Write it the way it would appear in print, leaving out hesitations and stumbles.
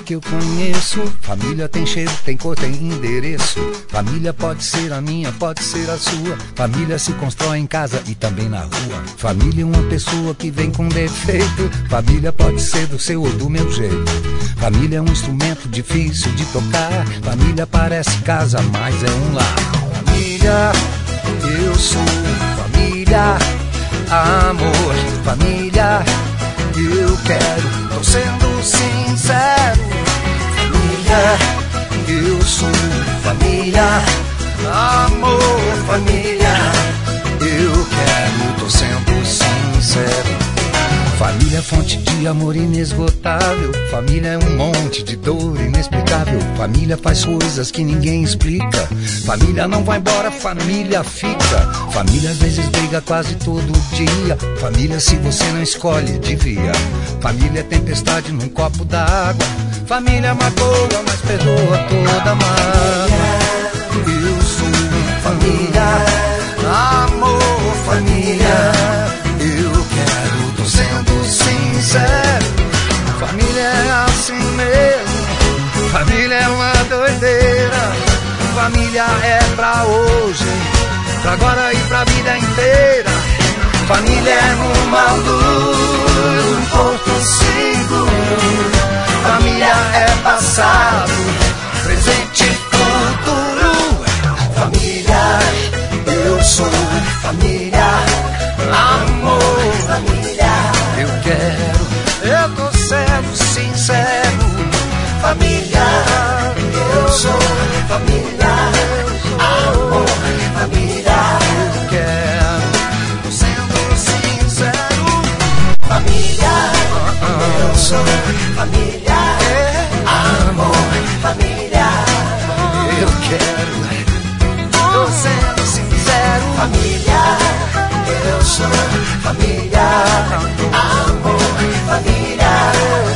que eu conheço. Família tem cheiro, tem cor, tem endereço. Família pode ser a minha, pode ser a sua. Família se constrói em casa e também na rua. Família é uma pessoa que vem com defeito. Família pode ser do seu ou do meu jeito. Família é um instrumento difícil de tocar. Família parece casa, mas é um lar. Família, eu sou família. Amor, família, eu quero, tô sendo sincero. Família, eu sou família. Amor, família, eu quero, tô sendo sincero. Família é fonte de amor inesgotável. Família é um monte de dor inexplicável. Família faz coisas que ninguém explica. Família não vai embora, família fica. Família às vezes briga quase todo dia. Família se você não escolhe, devia. Família é tempestade num copo d'água. Família magoa, mas perdoa toda mágoa. Eu sou família. Amor, família, eu quero, tô sendo sincero. Família é assim mesmo. Família é uma doideira. Família é pra hoje, pra agora e pra vida inteira. Família é uma luz, um porto seguro. Família é passado, presente e futuro. Família, eu sou família. Amor, família, eu quero, eu tô sendo sincero. Família, eu sou família. Amor, família, eu quero, tô sendo sincero. Família, eu sou família. Amor, família, eu quero, tô sendo sincero. Família, eu sou família. Amor, família.